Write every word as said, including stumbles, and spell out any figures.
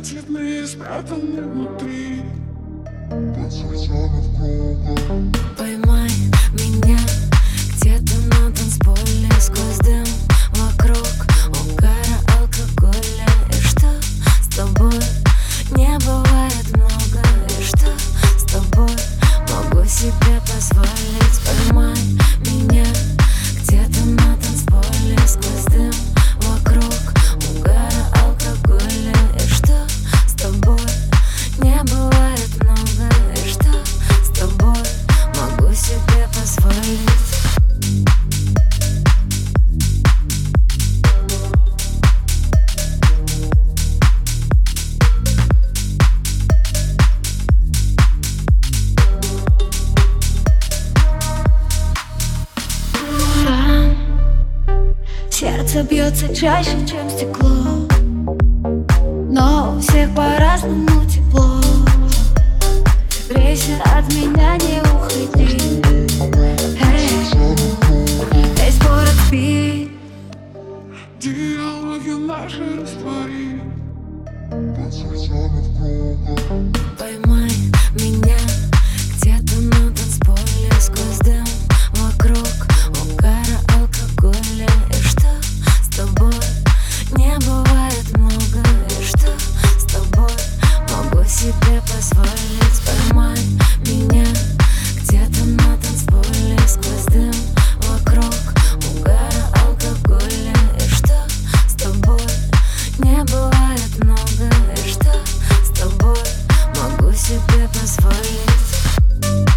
цветные спрятаны внутри, подсвечены в кругу. Поймай меня где-то на танцполе, сквозь дым вокруг угара, алкоголя. И что с тобой не бывает много, и что с тобой могу себе позволить. Поймай меня где-то на танцполе, сквозь дым вокруг угара, алкоголя. И что с тобой не бывает много, и что с тобой могу себе позволить. Сердце бьется чаще, чем стекло, но у всех по-разному тепло. Грейся, от меня не уходи. Эй, весь город спит. Диалоги наши раствори, подсвечены в кругу. Поймай меня где-то на танцполе, сквозь дым вокруг угара, алкоголя. И что с тобой не бывает много, и что с тобой могу себе позволить. Поймай меня где-то на танцполе, сквозь дым вокруг угара, алкоголя. И что с тобой не бывает много, и что с тобой могу себе позволить.